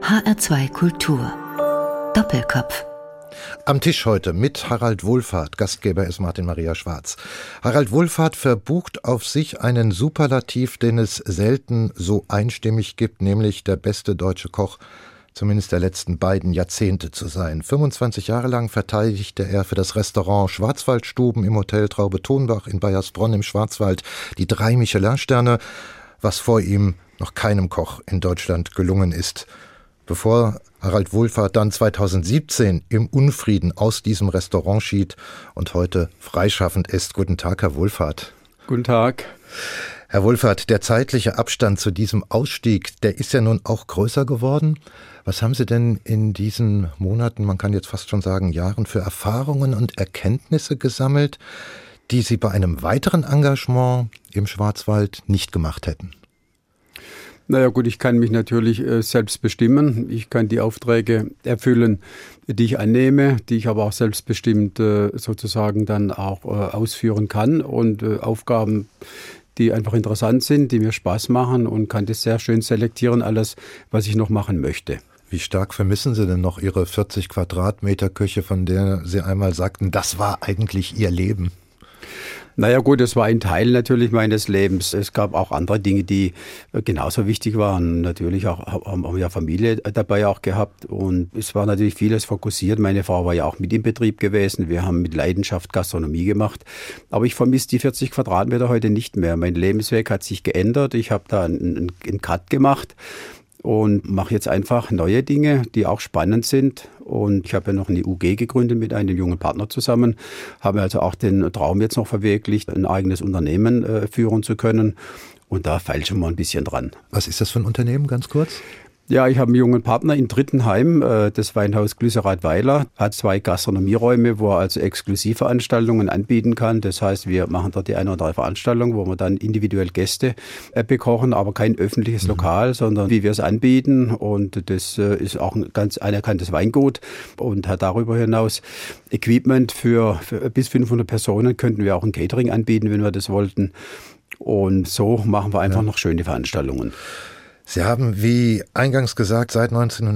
HR2 Kultur. Doppelkopf. Am Tisch heute mit Harald Wohlfahrt, Gastgeber ist Martin Maria Schwarz. Harald Wohlfahrt verbucht auf sich einen Superlativ, den es selten so einstimmig gibt, nämlich der beste deutsche Koch, zumindest der letzten beiden Jahrzehnte zu sein. 25 Jahre lang verteidigte er für das Restaurant Schwarzwaldstuben im Hotel Traube-Tonbach in Baiersbronn im Schwarzwald die 3 Michelin-Sterne, was vor ihm noch keinem Koch in Deutschland gelungen ist. Bevor Harald Wohlfahrt dann 2017 im Unfrieden aus diesem Restaurant schied und heute freischaffend ist. Guten Tag, Herr Wohlfahrt. Guten Tag. Herr Wohlfahrt, der zeitliche Abstand zu diesem Ausstieg, der ist ja nun auch größer geworden. Was haben Sie denn in diesen Monaten, man kann jetzt fast schon sagen Jahren, für Erfahrungen und Erkenntnisse gesammelt, die Sie bei einem weiteren Engagement im Schwarzwald nicht gemacht hätten? Naja gut, ich kann mich natürlich selbst bestimmen. Ich kann die Aufträge erfüllen, die ich annehme, die ich aber auch selbstbestimmt sozusagen dann auch ausführen kann. Und Aufgaben, die einfach interessant sind, die mir Spaß machen, und kann das sehr schön selektieren, alles, was ich noch machen möchte. Wie stark vermissen Sie denn noch Ihre 40 Quadratmeter Küche, von der Sie einmal sagten, das war eigentlich Ihr Leben? Naja gut, das war ein Teil natürlich meines Lebens. Es gab auch andere Dinge, die genauso wichtig waren. Natürlich auch, haben wir ja Familie dabei auch gehabt, und es war natürlich vieles fokussiert. Meine Frau war ja auch mit im Betrieb gewesen. Wir haben mit Leidenschaft Gastronomie gemacht. Aber ich vermisse die 40 Quadratmeter heute nicht mehr. Mein Lebensweg hat sich geändert. Ich habe da einen Cut gemacht und mache jetzt einfach neue Dinge, die auch spannend sind. Und ich habe ja noch eine UG gegründet mit einem jungen Partner zusammen, habe also auch den Traum jetzt noch verwirklicht, ein eigenes Unternehmen führen zu können. Und da feilschen wir ein bisschen dran. Was ist das für ein Unternehmen, ganz kurz? Ja, ich habe einen jungen Partner in Drittenheim, das Weinhaus Glüsserath-Weiler, hat 2 Gastronomieräume, wo er also Exklusivveranstaltungen anbieten kann. Das heißt, wir machen dort die 1 oder 3 Veranstaltungen, wo wir dann individuell Gäste bekochen, aber kein öffentliches Lokal, sondern wie wir es anbieten. Und das ist auch ein ganz anerkanntes Weingut und hat darüber hinaus Equipment für bis 500 Personen, könnten wir auch ein Catering anbieten, wenn wir das wollten. Und so machen wir einfach noch schöne Veranstaltungen. Sie haben, wie eingangs gesagt, seit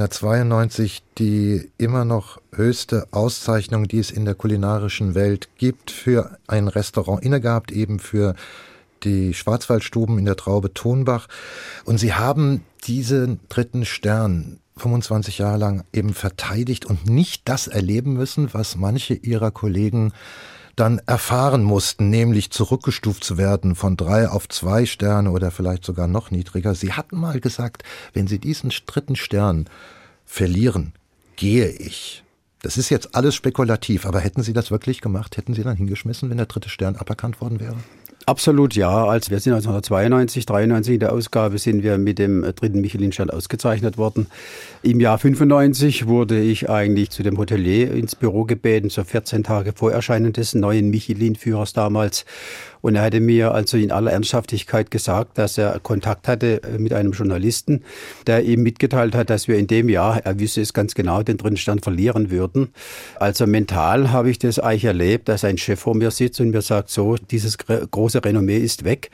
1992 die immer noch höchste Auszeichnung, die es in der kulinarischen Welt gibt, für ein Restaurant innegehabt, eben für die Schwarzwaldstuben in der Traube Tonbach. Und Sie haben diesen 3. Stern 25 Jahre lang eben verteidigt und nicht das erleben müssen, was manche Ihrer Kollegen dann erfahren mussten, nämlich zurückgestuft zu werden von 3 auf 2 Sterne oder vielleicht sogar noch niedriger. Sie hatten mal gesagt, wenn Sie diesen 3. Stern verlieren, gehe ich. Das ist jetzt alles spekulativ, aber hätten Sie das wirklich gemacht? Hätten Sie dann hingeschmissen, wenn der 3. Stern aberkannt worden wäre? Absolut ja. Also wir sind 1992, 93 in der Ausgabe sind wir mit dem 3. Michelin-Stern ausgezeichnet worden. Im Jahr 95 wurde ich eigentlich zu dem Hotelier ins Büro gebeten, so 14 Tage vor Erscheinen des neuen Michelin-Führers damals. Und er hatte mir also in aller Ernsthaftigkeit gesagt, dass er Kontakt hatte mit einem Journalisten, der ihm mitgeteilt hat, dass wir in dem Jahr, er wüsste es ganz genau, den 3. Stern verlieren würden. Also mental habe ich das eigentlich erlebt, dass ein Chef vor mir sitzt und mir sagt, so, dieses große Renommee ist weg.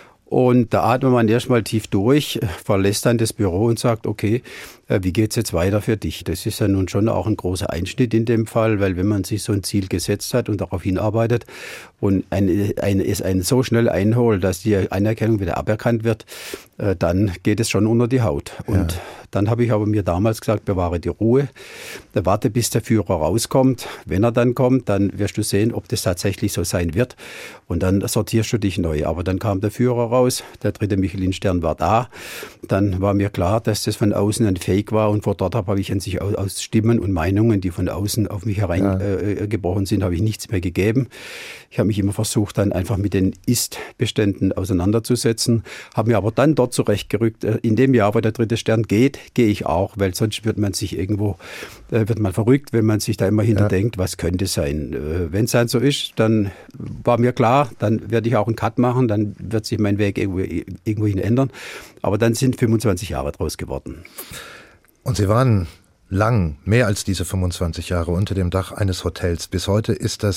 Und da atmet man erstmal tief durch, verlässt dann das Büro und sagt, okay, wie geht's jetzt weiter für dich? Das ist ja nun schon auch ein großer Einschnitt in dem Fall, weil wenn man sich so ein Ziel gesetzt hat und darauf hinarbeitet und es einen so schnell einholt, dass die Anerkennung wieder aberkannt wird, dann geht es schon unter die Haut. Und dann habe ich aber mir damals gesagt, bewahre die Ruhe, warte bis der Führer rauskommt. Wenn er dann kommt, dann wirst du sehen, ob das tatsächlich so sein wird. Und dann sortierst du dich neu. Aber dann kam der Führer raus, der 3. Michelin-Stern war da. Dann war mir klar, dass das von außen ein Fake war, und von dort habe ich an sich aus Stimmen und Meinungen, die von außen auf mich hereingebrochen sind, habe ich nichts mehr gegeben. Ich habe mich immer versucht, dann einfach mit den Ist-Beständen auseinanderzusetzen, habe mir aber dann dort zurechtgerückt, in dem Jahr, wo der 3. Stern geht, gehe ich auch, weil sonst wird man sich irgendwo, wird man verrückt, wenn man sich da immer hinterdenkt, was könnte sein. Wenn es dann so ist, dann war mir klar, dann werde ich auch einen Cut machen, dann wird sich mein Weg irgendwohin ändern. Aber dann sind 25 Jahre draus geworden. Und Sie waren lang, mehr als diese 25 Jahre unter dem Dach eines Hotels. Bis heute ist das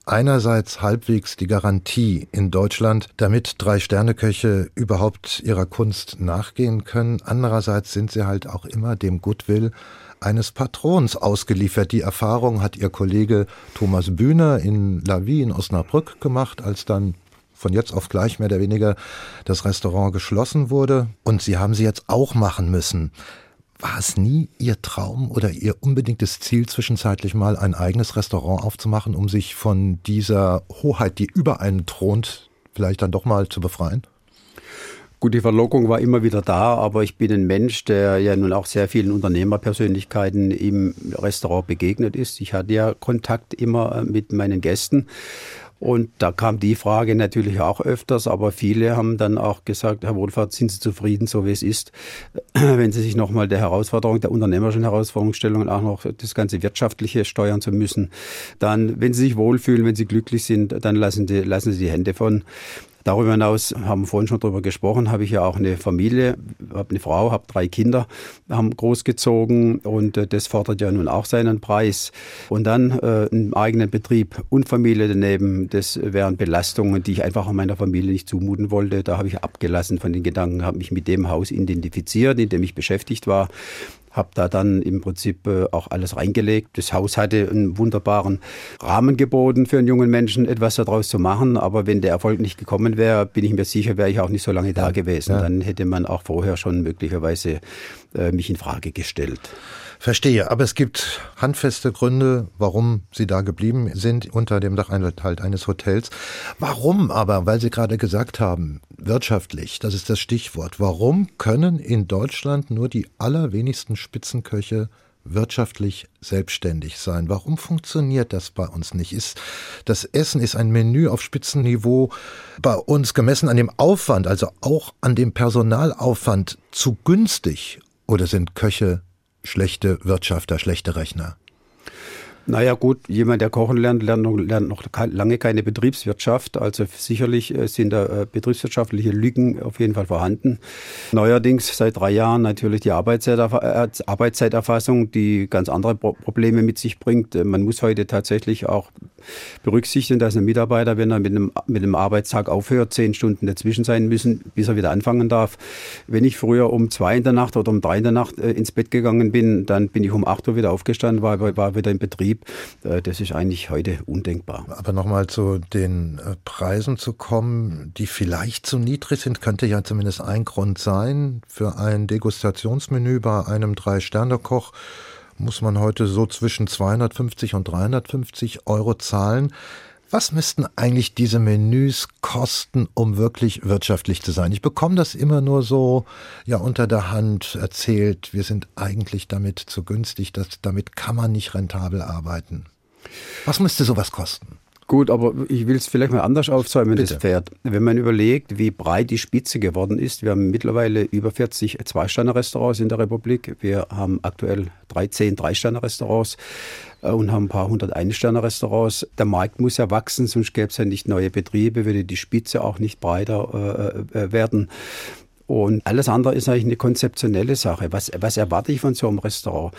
einerseits halbwegs die Garantie in Deutschland, damit 3-Sterne-Köche überhaupt ihrer Kunst nachgehen können. Andererseits sind sie halt auch immer dem Goodwill eines Patrons ausgeliefert. Die Erfahrung hat Ihr Kollege Thomas Bühner in La Vie in Osnabrück gemacht, als dann von jetzt auf gleich mehr oder weniger das Restaurant geschlossen wurde. Und Sie haben sie jetzt auch machen müssen. War es nie Ihr Traum oder Ihr unbedingtes Ziel, zwischenzeitlich mal ein eigenes Restaurant aufzumachen, um sich von dieser Hoheit, die über einen thront, vielleicht dann doch mal zu befreien? Gut, die Verlockung war immer wieder da, aber ich bin ein Mensch, der ja nun auch sehr vielen Unternehmerpersönlichkeiten im Restaurant begegnet ist. Ich hatte ja Kontakt immer mit meinen Gästen. Und da kam die Frage natürlich auch öfters, aber viele haben dann auch gesagt, Herr Wohlfahrt, sind Sie zufrieden, so wie es ist? Wenn Sie sich nochmal der Herausforderung, der unternehmerischen Herausforderungsstellung und auch noch das ganze Wirtschaftliche steuern zu müssen, dann, wenn Sie sich wohlfühlen, wenn Sie glücklich sind, dann lassen Sie die Hände von. Darüber hinaus, haben wir vorhin schon drüber gesprochen, habe ich ja auch eine Familie, habe eine Frau, habe 3 Kinder, haben großgezogen und das fordert ja nun auch seinen Preis. Und dann einen eigenen Betrieb und Familie daneben, das wären Belastungen, die ich einfach meiner Familie nicht zumuten wollte. Da habe ich abgelassen von den Gedanken, habe mich mit dem Haus identifiziert, in dem ich beschäftigt war. Habe da dann im Prinzip auch alles reingelegt. Das Haus hatte einen wunderbaren Rahmen geboten für einen jungen Menschen, etwas daraus zu machen. Aber wenn der Erfolg nicht gekommen wäre, bin ich mir sicher, wäre ich auch nicht so lange da gewesen. Ja. Dann hätte man auch vorher schon möglicherweise mich in Frage gestellt. Verstehe, aber es gibt handfeste Gründe, warum Sie da geblieben sind, unter dem Dach halt eines Hotels. Warum aber, weil Sie gerade gesagt haben, wirtschaftlich, das ist das Stichwort, warum können in Deutschland nur die allerwenigsten Spitzenköche wirtschaftlich selbstständig sein? Warum funktioniert das bei uns nicht? Das Essen ist ein Menü auf Spitzenniveau bei uns gemessen an dem Aufwand, also auch an dem Personalaufwand, zu günstig? Oder sind Köche schlechte Wirtschafter, schlechte Rechner? Naja gut, jemand, der kochen lernt noch lange keine Betriebswirtschaft. Also sicherlich sind da betriebswirtschaftliche Lücken auf jeden Fall vorhanden. Neuerdings seit 3 Jahren natürlich die Arbeitszeiterfassung, die ganz andere Probleme mit sich bringt. Man muss heute tatsächlich auch berücksichtigen, dass ein Mitarbeiter, wenn er mit einem Arbeitstag aufhört, 10 Stunden dazwischen sein müssen, bis er wieder anfangen darf. Wenn ich früher um 2 in der Nacht oder um 3 in der Nacht ins Bett gegangen bin, dann bin ich um 8 Uhr wieder aufgestanden, war wieder im Betrieb. Das ist eigentlich heute undenkbar. Aber nochmal zu den Preisen zu kommen, die vielleicht zu niedrig sind, könnte ja zumindest ein Grund sein. Für ein Degustationsmenü bei einem 3-Sterne-Koch muss man heute so zwischen 250 und 350 Euro zahlen. Was müssten eigentlich diese Menüs kosten, um wirklich wirtschaftlich zu sein? Ich bekomme das immer nur so unter der Hand erzählt. Wir sind eigentlich damit zu günstig, damit kann man nicht rentabel arbeiten. Was müsste sowas kosten? Gut, aber ich will es vielleicht mal anders aufzäumen, das Pferd. Wenn man überlegt, wie breit die Spitze geworden ist, wir haben mittlerweile über 40 2-Sterne-Restaurants in der Republik. Wir haben aktuell 10 3-Sterne-Restaurants und haben ein paar 100 1-Sterne-Restaurants. Der Markt muss ja wachsen, sonst gäbe es ja nicht neue Betriebe, würde die Spitze auch nicht breiter werden. Und alles andere ist eigentlich eine konzeptionelle Sache. Was erwarte ich von so einem Restaurant?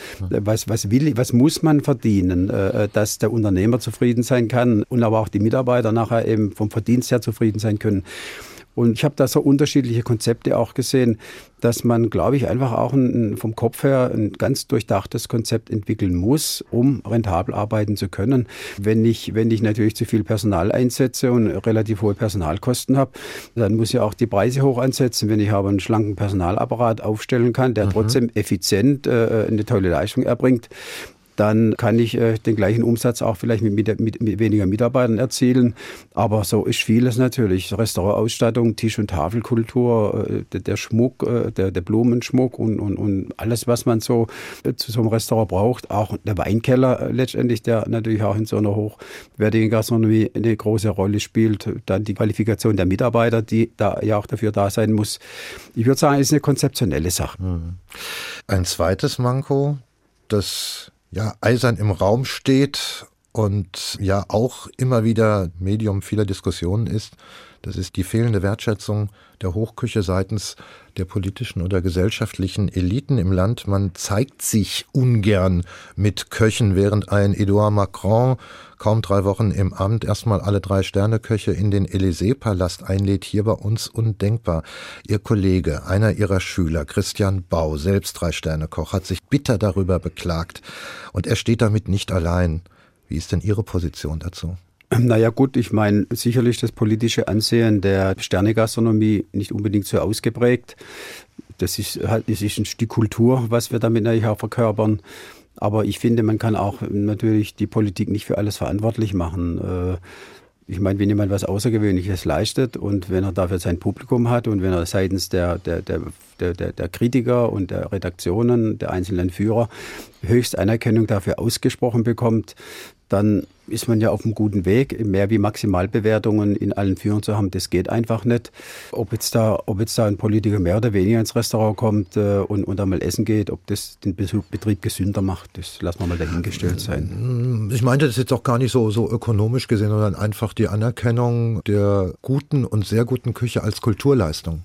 Was muss man verdienen, dass der Unternehmer zufrieden sein kann und aber auch die Mitarbeiter nachher eben vom Verdienst her zufrieden sein können? Und ich habe da so unterschiedliche Konzepte auch gesehen, dass man, glaube ich, einfach auch vom Kopf her ein ganz durchdachtes Konzept entwickeln muss, um rentabel arbeiten zu können. Wenn ich natürlich zu viel Personal einsetze und relativ hohe Personalkosten habe, dann muss ich auch die Preise hoch ansetzen. Wenn ich aber einen schlanken Personalapparat aufstellen kann, der trotzdem effizient eine tolle Leistung erbringt, dann kann ich den gleichen Umsatz auch vielleicht mit weniger Mitarbeitern erzielen. Aber so ist vieles natürlich. Restaurantausstattung, Tisch- und Tafelkultur, der Schmuck, der Blumenschmuck und alles, was man so zu so einem Restaurant braucht. Auch der Weinkeller letztendlich, der natürlich auch in so einer hochwertigen Gastronomie eine große Rolle spielt. Dann die Qualifikation der Mitarbeiter, die da ja auch dafür da sein muss. Ich würde sagen, es ist eine konzeptionelle Sache. Ein zweites Manko, das eisern im Raum steht und ja auch immer wieder Medium vieler Diskussionen ist, das ist die fehlende Wertschätzung der Hochküche seitens der politischen oder gesellschaftlichen Eliten im Land. Man zeigt sich ungern mit Köchen, während ein Edouard Macron kaum 3 Wochen im Amt erstmal alle 3-Sterne-Köche in den Élysée-Palast einlädt. Hier bei uns undenkbar. Ihr Kollege, einer Ihrer Schüler, Christian Bau, selbst 3-Sterne-Koch, hat sich bitter darüber beklagt. Und er steht damit nicht allein. Wie ist denn Ihre Position dazu? Naja gut, ich meine, sicherlich das politische Ansehen der Sternegastronomie nicht unbedingt so ausgeprägt. Das ist ein Stück Kultur, was wir damit natürlich auch verkörpern. Aber ich finde, man kann auch natürlich die Politik nicht für alles verantwortlich machen. Ich meine, wenn jemand was Außergewöhnliches leistet und wenn er dafür sein Publikum hat und wenn er seitens der Kritiker und der Redaktionen, der einzelnen Führer höchste Anerkennung dafür ausgesprochen bekommt, dann ist man ja auf einem guten Weg. Mehr wie Maximalbewertungen in allen Führern zu haben, das geht einfach nicht. Ob jetzt da ein Politiker mehr oder weniger ins Restaurant kommt und einmal essen geht, ob das den Betrieb gesünder macht, das lassen wir mal dahingestellt sein. Ich meinte das jetzt auch gar nicht so ökonomisch gesehen, sondern einfach die Anerkennung der guten und sehr guten Küche als Kulturleistung.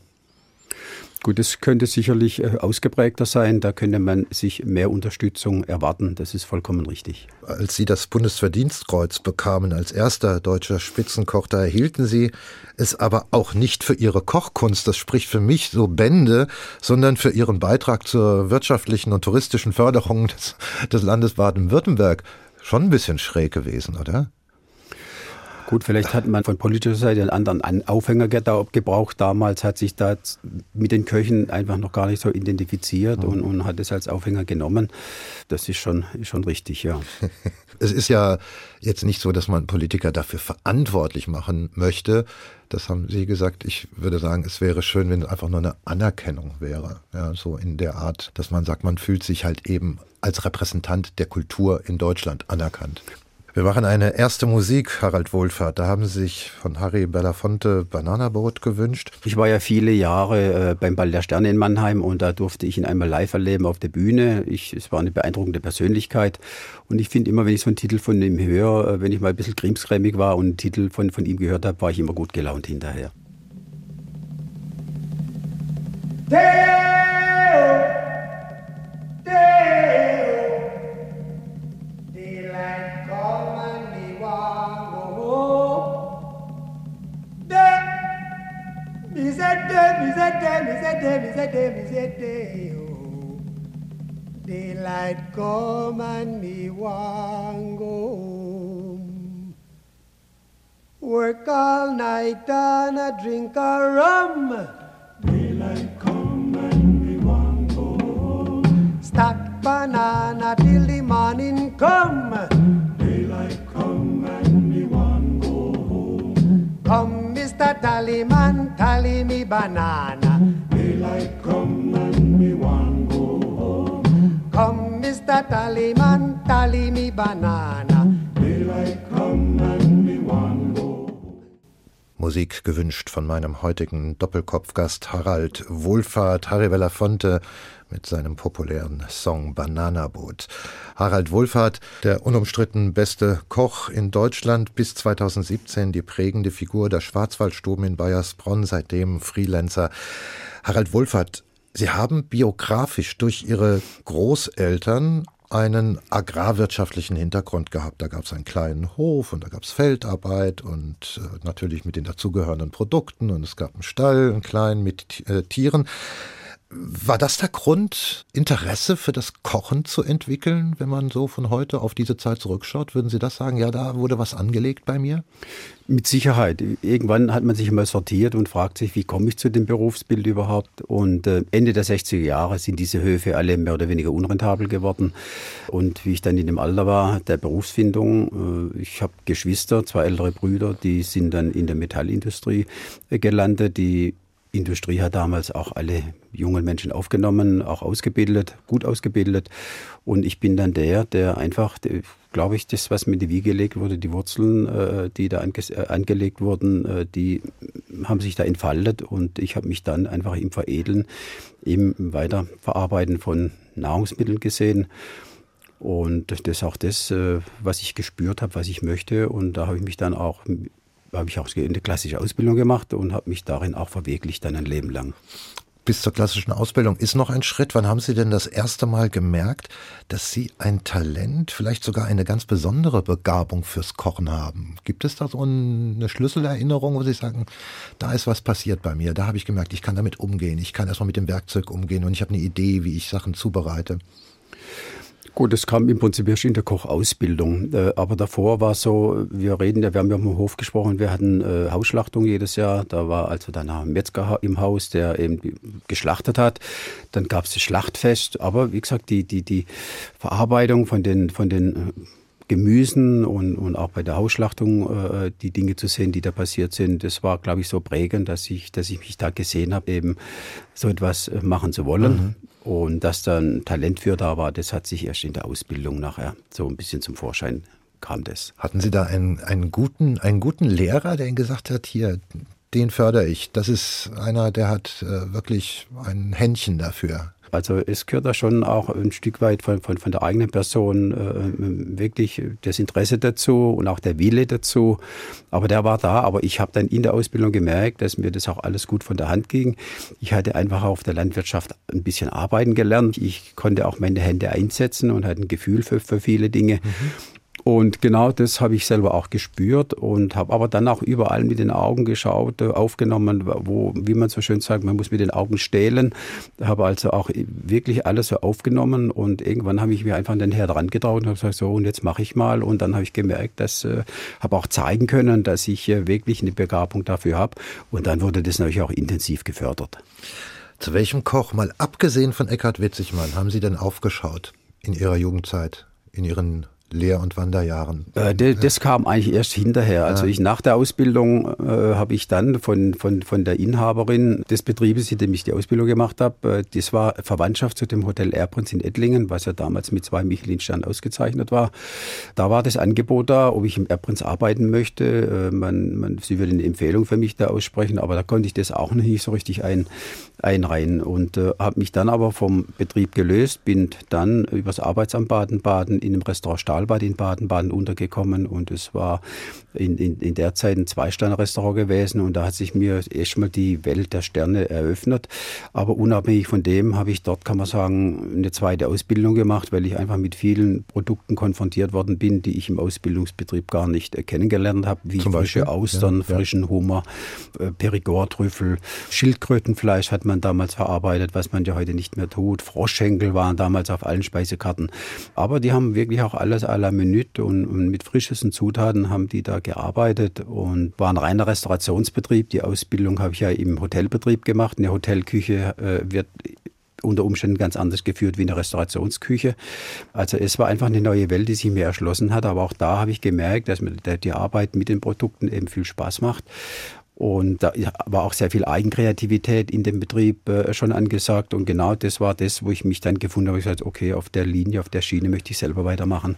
Gut, das könnte sicherlich ausgeprägter sein. Da könnte man sich mehr Unterstützung erwarten. Das ist vollkommen richtig. Als Sie das Bundesverdienstkreuz bekamen als erster deutscher Spitzenkoch, da erhielten Sie es aber auch nicht für Ihre Kochkunst, das spricht für mich so Bände, sondern für Ihren Beitrag zur wirtschaftlichen und touristischen Förderung des Landes Baden-Württemberg. Schon ein bisschen schräg gewesen, oder? Gut, vielleicht hat man von politischer Seite einen anderen Aufhänger gebraucht. Damals hat sich da mit den Köchen einfach noch gar nicht so identifiziert und hat es als Aufhänger genommen. Das ist schon richtig, ja. Es ist ja jetzt nicht so, dass man Politiker dafür verantwortlich machen möchte. Das haben Sie gesagt. Ich würde sagen, es wäre schön, wenn es einfach nur eine Anerkennung wäre. Ja, so in der Art, dass man sagt, man fühlt sich halt eben als Repräsentant der Kultur in Deutschland anerkannt. Wir machen eine erste Musik, Harald Wohlfahrt. Da haben Sie sich von Harry Belafonte Banana Boat gewünscht. Ich war ja viele Jahre beim Ball der Sterne in Mannheim und da durfte ich ihn einmal live erleben auf der Bühne. Es war eine beeindruckende Persönlichkeit und ich finde immer, wenn ich so einen Titel von ihm höre, wenn ich mal ein bisschen grimmsgrämig war und einen Titel von ihm gehört habe, war ich immer gut gelaunt hinterher. Daylight come and me want go home. Work all night and a drink a rum. Daylight come and me want go home. Stack banana till the morning come. Daylight come and me want go home. Come, Mr. Tallyman, tally me banana. Daylight come and me want go home. Come, Mr. Tallyman, tally me banana. Daylight come and me want go home. Musik gewünscht von meinem heutigen Doppelkopfgast Harald Wohlfahrt, Harry Belafonte mit seinem populären Song Banana Boat. Harald Wohlfahrt, der unumstritten beste Koch in Deutschland, bis 2017 die prägende Figur der Schwarzwaldstuben in Baiersbronn, seitdem Freelancer. Harald Wohlfahrt, Sie haben biografisch durch Ihre Großeltern einen agrarwirtschaftlichen Hintergrund gehabt. Da gab es einen kleinen Hof und da gab es Feldarbeit und natürlich mit den dazugehörenden Produkten und es gab einen Stall, einen kleinen mit Tieren. War das der Grund, Interesse für das Kochen zu entwickeln, wenn man so von heute auf diese Zeit zurückschaut? Würden Sie das sagen, ja, da wurde was angelegt bei mir? Mit Sicherheit. Irgendwann hat man sich mal sortiert und fragt sich, wie komme ich zu dem Berufsbild überhaupt? Und Ende der 60er Jahre sind diese Höfe alle mehr oder weniger unrentabel geworden. Und wie ich dann in dem Alter war, der Berufsfindung, ich habe Geschwister, 2 ältere Brüder, die sind dann in der Metallindustrie gelandet. Die Industrie hat damals auch alle jungen Menschen aufgenommen, auch ausgebildet, gut ausgebildet. Und ich bin dann der einfach, glaube ich, das, was mir in die Wiege gelegt wurde, die Wurzeln, die da angelegt wurden, die haben sich da entfaltet. Und ich habe mich dann einfach im Veredeln, im Weiterverarbeiten von Nahrungsmitteln gesehen. Und das ist auch das, was ich gespürt habe, was ich möchte. Und da habe ich auch eine klassische Ausbildung gemacht und habe mich darin auch verwirklicht, dann ein Leben lang. Bis zur klassischen Ausbildung ist noch ein Schritt. Wann haben Sie denn das erste Mal gemerkt, dass Sie ein Talent, vielleicht sogar eine ganz besondere Begabung fürs Kochen haben? Gibt es da so eine Schlüsselerinnerung, wo Sie sagen, da ist was passiert bei mir, da habe ich gemerkt, ich kann damit umgehen, ich kann erstmal mit dem Werkzeug umgehen und ich habe eine Idee, wie ich Sachen zubereite? Gut, das kam im Prinzip erst in der Kochausbildung. Aber davor war so, wir haben ja am Hof gesprochen, wir hatten Hausschlachtung jedes Jahr. Da war also dann ein Metzger im Haus, der eben geschlachtet hat. Dann gab es das Schlachtfest. Aber wie gesagt, die Verarbeitung von den Gemüsen und auch bei der Hausschlachtung die Dinge zu sehen, die da passiert sind, das war, glaube ich, so prägend, dass ich mich da gesehen habe, eben so etwas machen zu wollen. Mhm. Und dass dann Talent für da war, das hat sich erst in der Ausbildung nachher so ein bisschen zum Vorschein kam das. Hatten Sie da einen guten Lehrer, der Ihnen gesagt hat, hier, den fördere ich. Das ist einer, der hat wirklich ein Händchen dafür. Also es gehört da schon auch ein Stück weit von der eigenen Person wirklich das Interesse dazu und auch der Wille dazu. Aber der war da, aber ich habe dann in der Ausbildung gemerkt, dass mir das auch alles gut von der Hand ging. Ich hatte einfach auf der Landwirtschaft ein bisschen arbeiten gelernt. Ich konnte auch meine Hände einsetzen und hatte ein Gefühl für viele Dinge. Mhm. Und genau das habe ich selber auch gespürt und habe aber dann auch überall mit den Augen geschaut, aufgenommen, wie man so schön sagt, man muss mit den Augen stählen. Habe also auch wirklich alles so aufgenommen und irgendwann habe ich mir einfach an den Herd rangetraut und habe gesagt, so und jetzt mache ich mal. Und dann habe ich gemerkt, habe auch zeigen können, dass ich wirklich eine Begabung dafür habe. Und dann wurde das natürlich auch intensiv gefördert. Zu welchem Koch, mal abgesehen von Eckhard Witzigmann, haben Sie denn aufgeschaut in Ihrer Jugendzeit, in Ihren Lehr- und Wanderjahren? Das kam eigentlich erst hinterher. Also nach der Ausbildung habe ich dann von der Inhaberin des Betriebes, in dem ich die Ausbildung gemacht habe, das war Verwandtschaft zu dem Hotel Erbprinz in Ettlingen, was ja damals mit 2 Michelin-Sternen ausgezeichnet war. Da war das Angebot da, ob ich im Erbprinz arbeiten möchte. Sie würde eine Empfehlung für mich da aussprechen, aber da konnte ich das auch noch nicht so richtig einreihen und habe mich dann aber vom Betrieb gelöst, bin dann übers Arbeitsamt Baden-Baden in einem Restaurant Stahlbad in Baden-Baden untergekommen und es war in der Zeit ein 2-Sterne-Restaurant gewesen und da hat sich mir erstmal die Welt der Sterne eröffnet. Aber unabhängig von dem habe ich dort, kann man sagen, eine zweite Ausbildung gemacht, weil ich einfach mit vielen Produkten konfrontiert worden bin, die ich im Ausbildungsbetrieb gar nicht kennengelernt habe, wie frische Austern, frischen Hummer, Perigord-Trüffel, Schildkrötenfleisch hat man damals verarbeitet, was man ja heute nicht mehr tut. Froschschenkel waren damals auf allen Speisekarten. Aber die haben wirklich auch alles à la minute und mit frischesten Zutaten haben die da gearbeitet und war ein reiner Restaurationsbetrieb. Die Ausbildung habe ich ja im Hotelbetrieb gemacht. Eine Hotelküche wird unter Umständen ganz anders geführt wie eine Restaurationsküche. Also es war einfach eine neue Welt, die sich mir erschlossen hat. Aber auch da habe ich gemerkt, dass mir die Arbeit mit den Produkten eben viel Spaß macht. Und da war auch sehr viel Eigenkreativität in dem Betrieb schon angesagt. Und genau das war das, wo ich mich dann gefunden habe. Ich gesagt, okay, auf der Linie, auf der Schiene möchte ich selber weitermachen.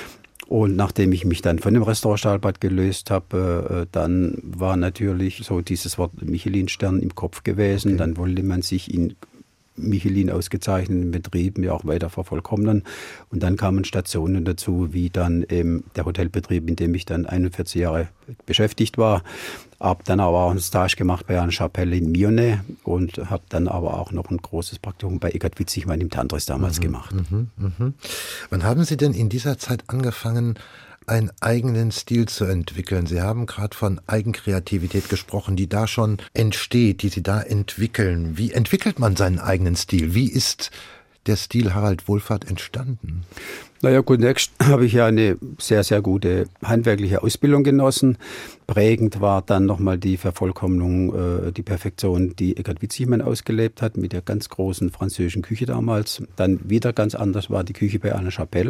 Und nachdem ich mich dann von dem Restaurant Stahlbad gelöst habe, dann war natürlich so dieses Wort Michelin-Stern im Kopf gewesen. Okay. Dann wollte man sich in Michelin ausgezeichneten Betrieben ja auch weiter vervollkommnen. Und dann kamen Stationen dazu, wie dann der Hotelbetrieb, in dem ich dann 41 Jahre beschäftigt war. Habe dann aber auch einen Stage gemacht bei einer Chapelle in Mione und habe dann aber auch noch ein großes Praktikum bei Eckhard Witzigmann im Tantris damals gemacht. Wann haben Sie denn in dieser Zeit angefangen, einen eigenen Stil zu entwickeln? Sie haben gerade von Eigenkreativität gesprochen, die da schon entsteht, die Sie da entwickeln. Wie entwickelt man seinen eigenen Stil? Wie ist der Stil Harald Wohlfahrt entstanden? Naja, zunächst habe ich ja eine sehr, sehr gute handwerkliche Ausbildung genossen. Prägend war dann nochmal die Vervollkommnung, die Perfektion, die Eckhard Witzigmann ausgelebt hat mit der ganz großen französischen Küche damals. Dann wieder ganz anders war die Küche bei Anne Chapelle.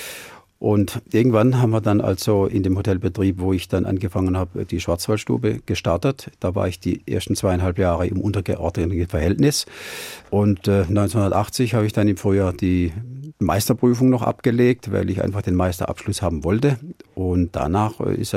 Und irgendwann haben wir dann also in dem Hotelbetrieb, wo ich dann angefangen habe, die Schwarzwaldstube gestartet. Da war ich die ersten 2,5 Jahre im untergeordneten Verhältnis. Und 1980 habe ich dann im Frühjahr die Meisterprüfung noch abgelegt, weil ich einfach den Meisterabschluss haben wollte. Und danach ist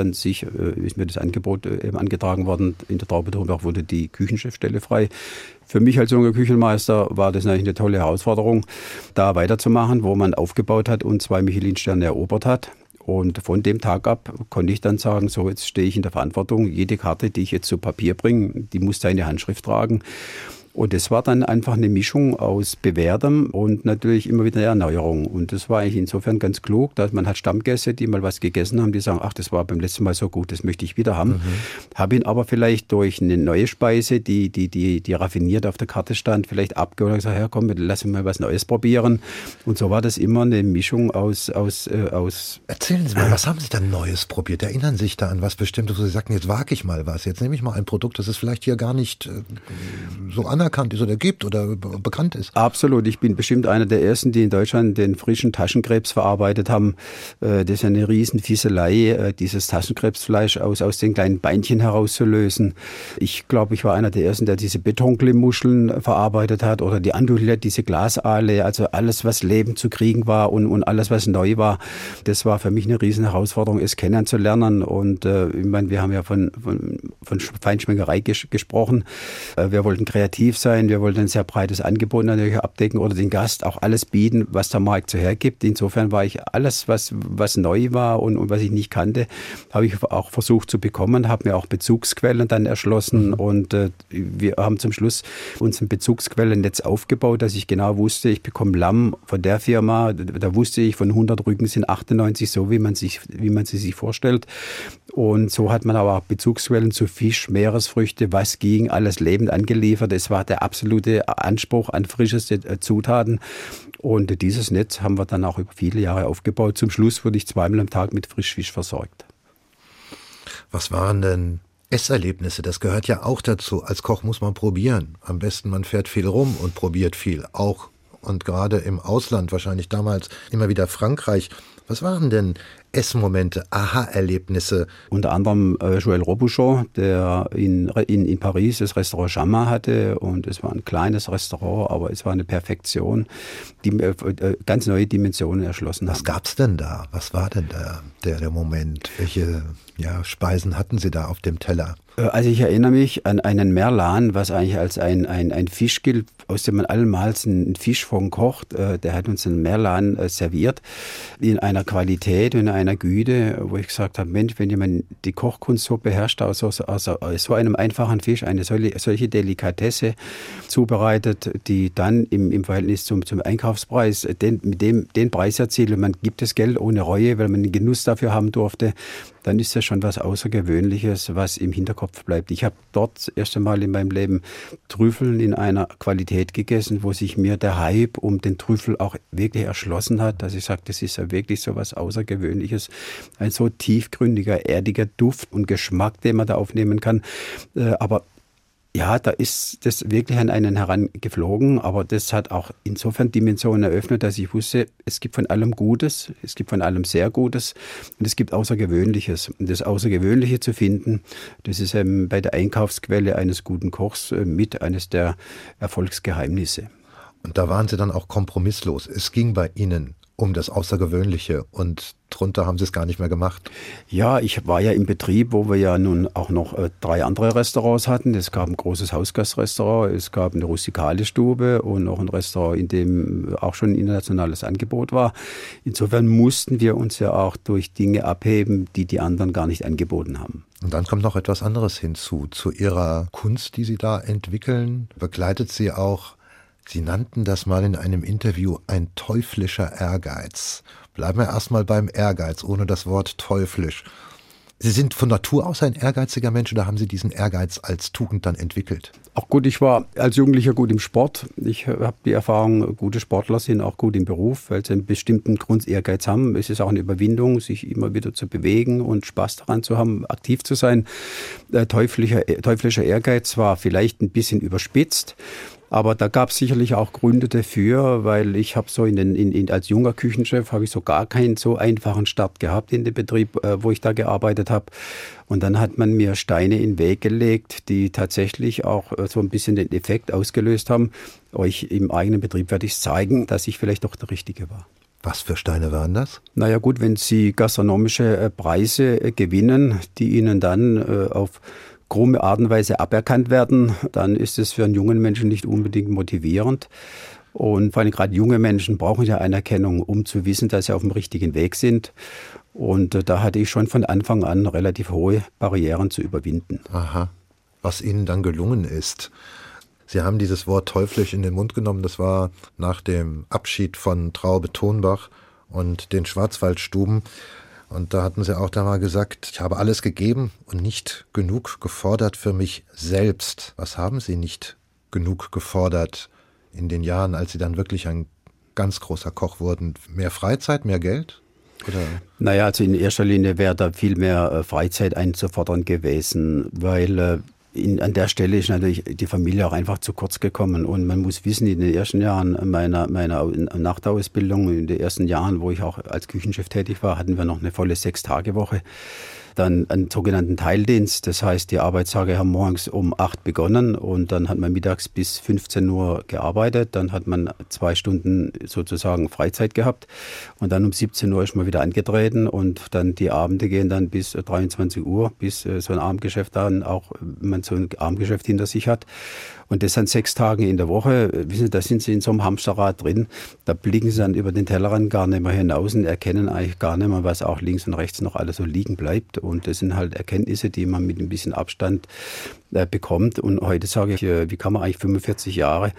mir das Angebot eben angetragen worden. In der Traubentornbach wurde die Küchenchefstelle frei. Für mich als junger Küchenmeister war das natürlich eine tolle Herausforderung, da weiterzumachen, wo man aufgebaut hat und 2 Michelin-Sterne erobert hat. Und von dem Tag ab konnte ich dann sagen, so jetzt stehe ich in der Verantwortung. Jede Karte, die ich jetzt zu Papier bringe, die muss seine Handschrift tragen. Und das war dann einfach eine Mischung aus Bewährtem und natürlich immer wieder eine Erneuerung. Und das war eigentlich insofern ganz klug, dass man hat Stammgäste, die mal was gegessen haben, die sagen, ach, das war beim letzten Mal so gut, das möchte ich wieder haben. Habe ihn aber vielleicht durch eine neue Speise, die raffiniert auf der Karte stand, vielleicht abgeholt und gesagt, ja komm, lass uns mal was Neues probieren. Und so war das immer eine Mischung aus. Erzählen Sie mal, was haben Sie dann Neues probiert? Erinnern Sie sich da an was Bestimmtes, wo Sie sagten, jetzt wage ich mal was. Jetzt nehme ich mal ein Produkt, das ist vielleicht hier gar nicht so anerkannt ist oder gibt oder bekannt ist. Absolut. Ich bin bestimmt einer der Ersten, die in Deutschland den frischen Taschenkrebs verarbeitet haben. Das ist eine Riesenfieselei, dieses Taschenkrebsfleisch aus den kleinen Beinchen herauszulösen. Ich glaube, ich war einer der Ersten, der diese Betonklemmuscheln verarbeitet hat oder die Andouillette, diese Glasaale, also alles, was Leben zu kriegen war und alles, was neu war. Das war für mich eine riesen Herausforderung, es kennenzulernen. Und ich meine, wir haben ja von Feinschmeckerei gesprochen. Wir wollten kreativ sein, wir wollten ein sehr breites Angebot natürlich abdecken oder den Gast auch alles bieten, was der Markt so hergibt. Insofern war ich alles, was neu war und was ich nicht kannte, habe ich auch versucht zu bekommen, habe mir auch Bezugsquellen dann erschlossen und wir haben zum Schluss uns ein Bezugsquellennetz aufgebaut, dass ich genau wusste, ich bekomme Lamm von der Firma, da wusste ich, von 100 Rücken sind 98 so, wie man sie sich vorstellt. Und so hat man aber auch Bezugsquellen zu Fisch, Meeresfrüchte, was ging, alles lebend angeliefert. Es war der absolute Anspruch an frischeste Zutaten. Und dieses Netz haben wir dann auch über viele Jahre aufgebaut. Zum Schluss wurde ich 2-mal am Tag mit Frischfisch versorgt. Was waren denn Esserlebnisse? Das gehört ja auch dazu. Als Koch muss man probieren. Am besten man fährt viel rum und probiert viel. Auch und gerade im Ausland, wahrscheinlich damals immer wieder Frankreich. Was waren denn Essmomente, Aha-Erlebnisse? Unter anderem Joël Robuchon, der in Paris das Restaurant Jamin hatte. Und es war ein kleines Restaurant, aber es war eine Perfektion, die ganz neue Dimensionen erschlossen hat. Was gab's denn da? Was war denn da der Moment? Welche Speisen hatten Sie da auf dem Teller? Also ich erinnere mich an einen Merlan, was eigentlich als ein Fisch gilt, aus dem man allenmals einen Fischfond kocht. Der hat uns einen Merlan serviert in einer Qualität, in einer Güte, wo ich gesagt habe, Mensch, wenn jemand die Kochkunst so beherrscht, aus so einem einfachen Fisch eine solche Delikatesse zubereitet, die dann im Verhältnis zum Einkaufspreis den Preis erzielt und man gibt das Geld ohne Reue, weil man den Genuss dafür haben durfte, dann ist das schon was Außergewöhnliches, was im Hinterkopf bleibt. Ich habe dort das erste Mal in meinem Leben Trüffeln in einer Qualität gegessen, wo sich mir der Hype um den Trüffel auch wirklich erschlossen hat, dass ich sage, das ist ja wirklich so was Außergewöhnliches. Ein so tiefgründiger, erdiger Duft und Geschmack, den man da aufnehmen kann. Aber ja, da ist das wirklich an einen herangeflogen, aber das hat auch insofern Dimensionen eröffnet, dass ich wusste, es gibt von allem Gutes, es gibt von allem sehr Gutes und es gibt Außergewöhnliches. Und das Außergewöhnliche zu finden, das ist eben bei der Einkaufsquelle eines guten Kochs mit eines der Erfolgsgeheimnisse. Und da waren Sie dann auch kompromisslos. Es ging bei Ihnen um das Außergewöhnliche und drunter haben Sie es gar nicht mehr gemacht. Ja, ich war ja im Betrieb, wo wir ja nun auch noch 3 andere Restaurants hatten. Es gab ein großes Hausgastrestaurant, es gab eine rustikale Stube und noch ein Restaurant, in dem auch schon ein internationales Angebot war. Insofern mussten wir uns ja auch durch Dinge abheben, die anderen gar nicht angeboten haben. Und dann kommt noch etwas anderes hinzu. Zu Ihrer Kunst, die Sie da entwickeln, begleitet Sie auch, Sie nannten das mal in einem Interview, ein teuflischer Ehrgeiz. Bleiben wir erstmal beim Ehrgeiz, ohne das Wort teuflisch. Sie sind von Natur aus ein ehrgeiziger Mensch oder haben Sie diesen Ehrgeiz als Tugend dann entwickelt? Auch gut, ich war als Jugendlicher gut im Sport. Ich habe die Erfahrung, gute Sportler sind auch gut im Beruf, weil sie einen bestimmten Grund Ehrgeiz haben. Es ist auch eine Überwindung, sich immer wieder zu bewegen und Spaß daran zu haben, aktiv zu sein. Teuflischer Ehrgeiz war vielleicht ein bisschen überspitzt. Aber da gab es sicherlich auch Gründe dafür, weil ich habe so als junger Küchenchef habe ich so gar keinen so einfachen Start gehabt in dem Betrieb, wo ich da gearbeitet habe. Und dann hat man mir Steine in den Weg gelegt, die tatsächlich auch so ein bisschen den Effekt ausgelöst haben. Euch im eigenen Betrieb werde ich zeigen, dass ich vielleicht doch der Richtige war. Was für Steine waren das? Naja gut, wenn Sie gastronomische Preise gewinnen, die Ihnen dann auf krumme Art und Weise aberkannt werden, dann ist es für einen jungen Menschen nicht unbedingt motivierend. Und vor allem gerade junge Menschen brauchen ja Anerkennung, um zu wissen, dass sie auf dem richtigen Weg sind. Und da hatte ich schon von Anfang an relativ hohe Barrieren zu überwinden. Aha, was Ihnen dann gelungen ist. Sie haben dieses Wort teuflisch in den Mund genommen. Das war nach dem Abschied von Traube Thonbach und den Schwarzwaldstuben. Und da hatten Sie auch da mal gesagt, ich habe alles gegeben und nicht genug gefordert für mich selbst. Was haben Sie nicht genug gefordert in den Jahren, als Sie dann wirklich ein ganz großer Koch wurden? Mehr Freizeit, mehr Geld? Oder? Naja, also in erster Linie wäre da viel mehr Freizeit einzufordern gewesen, weil an der Stelle ist natürlich die Familie auch einfach zu kurz gekommen. Und man muss wissen, in den ersten Jahren meiner nach der Ausbildung, in den ersten Jahren, wo ich auch als Küchenchef tätig war, hatten wir noch eine volle 6-Tage-Woche. Dann einen sogenannten Teildienst, das heißt, die Arbeitstage haben morgens um 8 begonnen und dann hat man mittags bis 15 Uhr gearbeitet, dann hat man 2 Stunden sozusagen Freizeit gehabt und dann um 17 Uhr ist man wieder angetreten und dann die Abende gehen dann bis 23 Uhr, bis so ein Abendgeschäft dann auch, wenn man so ein Abendgeschäft hinter sich hat. Und das an 6 Tagen in der Woche, wissen Sie, da sind Sie in so einem Hamsterrad drin, da blicken Sie dann über den Tellerrand gar nicht mehr hinaus und erkennen eigentlich gar nicht mehr, was auch links und rechts noch alles so liegen bleibt. Und das sind halt Erkenntnisse, die man mit ein bisschen Abstand bekommt. Und heute sage ich, wie kann man eigentlich 45 Jahre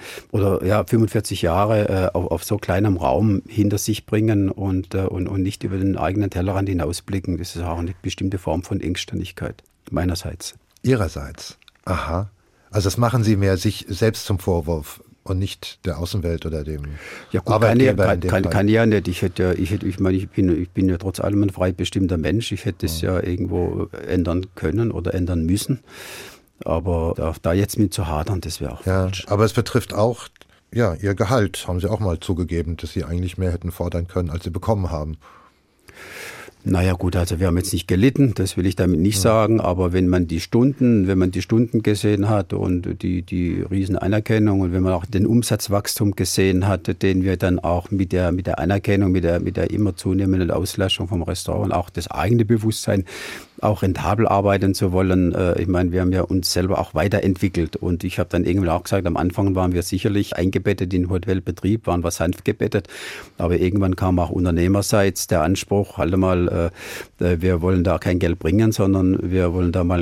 auf so kleinem Raum hinter sich bringen und nicht über den eigenen Tellerrand hinausblicken. Das ist auch eine bestimmte Form von Engstirnigkeit meinerseits. Ihrerseits? Aha. Also das machen Sie mehr sich selbst zum Vorwurf und nicht der Außenwelt oder dem Arbeitgeber. Kann ja nicht. Ich bin ja trotz allem ein frei bestimmter Mensch. Ich hätte es ja irgendwo ändern können oder ändern müssen. Aber da jetzt mit zu hadern, das wäre auch falsch. Aber es betrifft auch Ihr Gehalt. Haben Sie auch mal zugegeben, dass Sie eigentlich mehr hätten fordern können, als Sie bekommen haben. Naja gut, also wir haben jetzt nicht gelitten, das will ich damit nicht sagen, aber wenn man die Stunden gesehen hat und die riesen Anerkennung und wenn man auch den Umsatzwachstum gesehen hat, den wir dann auch mit der Anerkennung, mit der immer zunehmenden Auslastung vom Restaurant und auch das eigene Bewusstsein, auch rentabel arbeiten zu wollen. Ich meine, wir haben ja uns selber auch weiterentwickelt und ich habe dann irgendwann auch gesagt, am Anfang waren wir sicherlich eingebettet in den Hotelbetrieb, waren wir sanft gebettet, aber irgendwann kam auch unternehmerseits der Anspruch, halt mal, wir wollen da kein Geld bringen, sondern wir wollen da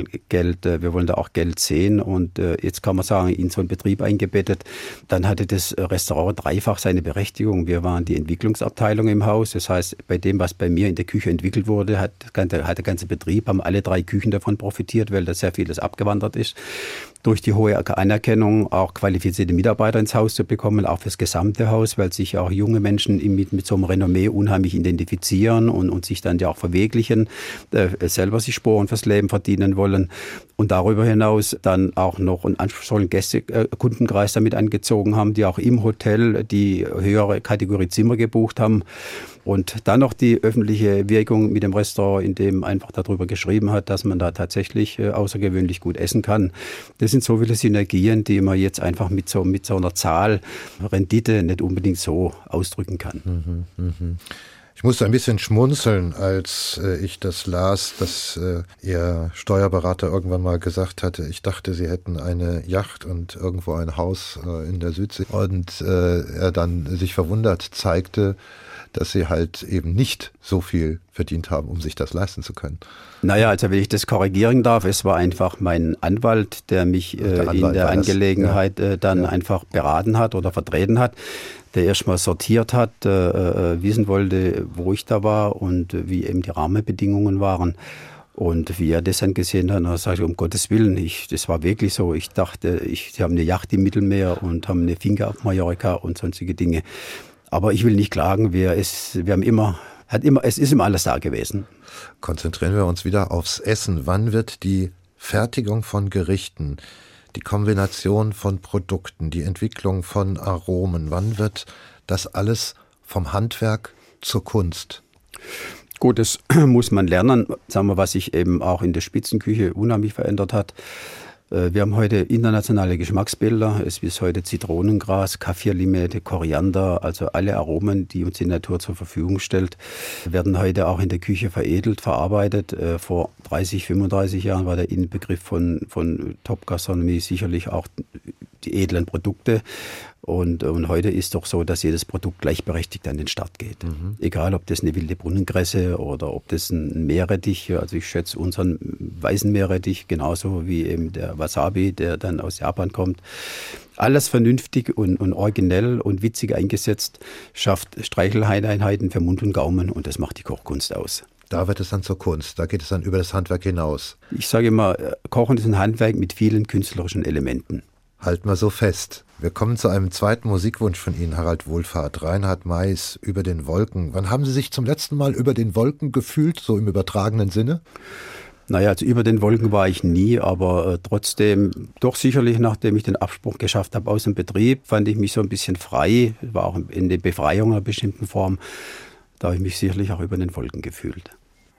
auch Geld sehen und jetzt kann man sagen, in so einen Betrieb eingebettet, dann hatte das Restaurant dreifach seine Berechtigung. Wir waren die Entwicklungsabteilung im Haus, das heißt, bei dem, was bei mir in der Küche entwickelt wurde, hat der ganze Betrieb, haben alle 3 Küchen davon profitiert, weil da sehr vieles abgewandert ist. Durch die hohe Anerkennung auch qualifizierte Mitarbeiter ins Haus zu bekommen, auch fürs gesamte Haus, weil sich auch junge Menschen mit so einem Renommee unheimlich identifizieren und sich dann ja auch verwirklichen, selber sich Sporen fürs Leben verdienen wollen und darüber hinaus dann auch noch einen anspruchsvollen Kundenkreis damit angezogen haben, die auch im Hotel die höhere Kategorie Zimmer gebucht haben. Und dann noch die öffentliche Wirkung mit dem Restaurant, in dem einfach darüber geschrieben hat, dass man da tatsächlich außergewöhnlich gut essen kann. Das sind so viele Synergien, die man jetzt einfach mit so einer Zahl Rendite nicht unbedingt so ausdrücken kann. Ich musste ein bisschen schmunzeln, als ich das las, dass Ihr Steuerberater irgendwann mal gesagt hatte, ich dachte, Sie hätten eine Yacht und irgendwo ein Haus in der Südsee. Und er dann sich verwundert zeigte, dass Sie halt eben nicht so viel verdient haben, um sich das leisten zu können. Naja, also wenn ich das korrigieren darf, es war einfach mein Anwalt, der mich in der Angelegenheit einfach beraten hat oder vertreten hat, der erstmal sortiert hat, wissen wollte, wo ich da war und wie eben die Rahmenbedingungen waren. Und wie er das dann gesehen hat, dann sagte ich, um Gottes Willen, das war wirklich so. Ich dachte, sie haben eine Yacht im Mittelmeer und haben eine Finca auf Mallorca und sonstige Dinge. Aber ich will nicht klagen, es ist immer alles da gewesen. Konzentrieren wir uns wieder aufs Essen. Wann wird die Fertigung von Gerichten, die Kombination von Produkten, die Entwicklung von Aromen, wann wird das alles vom Handwerk zur Kunst? Gut, das muss man lernen, sagen wir, was sich eben auch in der Spitzenküche unheimlich verändert hat. Wir haben heute internationale Geschmacksbilder. Es ist heute Zitronengras, Kaffirlimette, Koriander, also alle Aromen, die uns die Natur zur Verfügung stellt, werden heute auch in der Küche veredelt, verarbeitet. Vor 30, 35 Jahren war der Inbegriff von Top-Gastronomie sicherlich auch die edlen Produkte. Und heute ist doch so, dass jedes Produkt gleichberechtigt an den Start geht. Mhm. Egal, ob das eine wilde Brunnenkresse oder ob das ein Meerrettich, also ich schätze unseren weißen Meerrettich genauso wie eben der Wasabi, der dann aus Japan kommt. Alles vernünftig und originell und witzig eingesetzt, schafft Streicheleinheiten für Mund und Gaumen und das macht die Kochkunst aus. Da wird es dann zur Kunst, da geht es dann über das Handwerk hinaus. Ich sage immer, Kochen ist ein Handwerk mit vielen künstlerischen Elementen. Halten wir so fest. Wir kommen zu einem zweiten Musikwunsch von Ihnen, Harald Wohlfahrt. Reinhard Mai's Über den Wolken. Wann haben Sie sich zum letzten Mal über den Wolken gefühlt, so im übertragenen Sinne? Naja, also über den Wolken war ich nie, aber trotzdem, doch sicherlich, nachdem ich den Abspruch geschafft habe aus dem Betrieb, fand ich mich so ein bisschen frei. War auch in der Befreiung einer bestimmten Form. Da habe ich mich sicherlich auch über den Wolken gefühlt.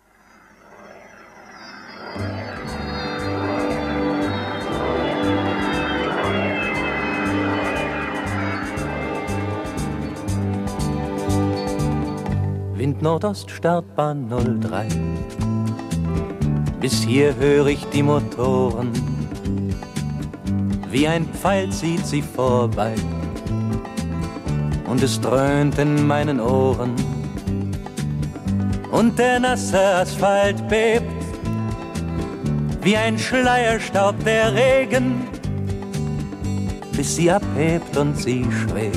Wind Nordost, Startbahn 03. Bis hier höre ich die Motoren. Wie ein Pfeil zieht sie vorbei. Und es dröhnt in meinen Ohren. Und der nasse Asphalt bebt. Wie ein Schleierstaub der Regen. Bis sie abhebt und sie schwebt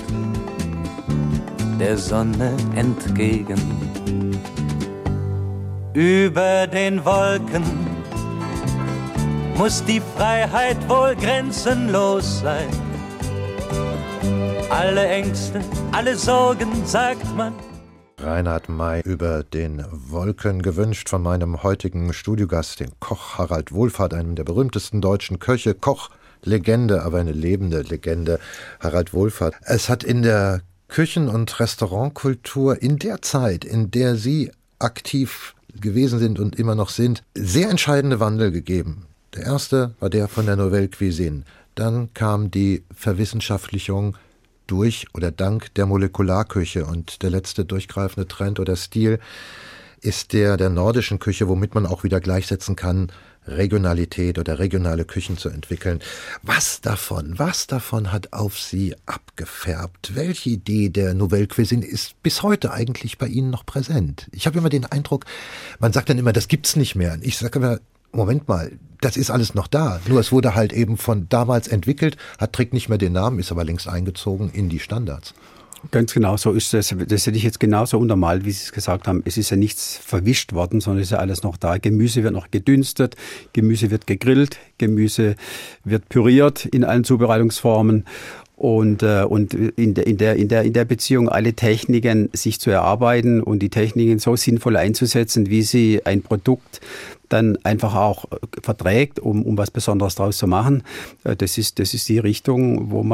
der Sonne entgegen. Über den Wolken muss die Freiheit wohl grenzenlos sein. Alle Ängste, alle Sorgen, sagt man. Reinhard May über den Wolken, gewünscht von meinem heutigen Studiogast, den Koch Harald Wohlfahrt, einem der berühmtesten deutschen Köche, Koch-Legende, aber eine lebende Legende, Harald Wohlfahrt. Es hat in der Küchen- und Restaurantkultur in der Zeit, in der Sie aktiv gewesen sind und immer noch sind, sehr entscheidende Wandel gegeben. Der erste war der von der Nouvelle Cuisine. Dann kam die Verwissenschaftlichung durch oder dank der Molekularküche und der letzte durchgreifende Trend oder Stil ist der nordischen Küche, womit man auch wieder gleichsetzen kann, Regionalität oder regionale Küchen zu entwickeln. Was davon hat auf Sie abgefärbt? Welche Idee der Nouvelle Cuisine ist bis heute eigentlich bei Ihnen noch präsent? Ich habe immer den Eindruck, man sagt dann immer, das gibt's nicht mehr. Ich sage immer, Moment mal, das ist alles noch da. Nur es wurde halt eben von damals entwickelt, trägt nicht mehr den Namen, ist aber längst eingezogen in die Standards. Ganz genau so ist das. Das hätte ich jetzt genauso untermalt, wie Sie es gesagt haben. Es ist ja nichts verwischt worden, sondern es ist ja alles noch da. Gemüse wird noch gedünstet, Gemüse wird gegrillt, Gemüse wird püriert in allen Zubereitungsformen. Und in der Beziehung alle Techniken sich zu erarbeiten und die Techniken so sinnvoll einzusetzen, wie sie ein Produkt dann einfach auch verträgt, um was Besonderes draus zu machen. Das ist die Richtung, wo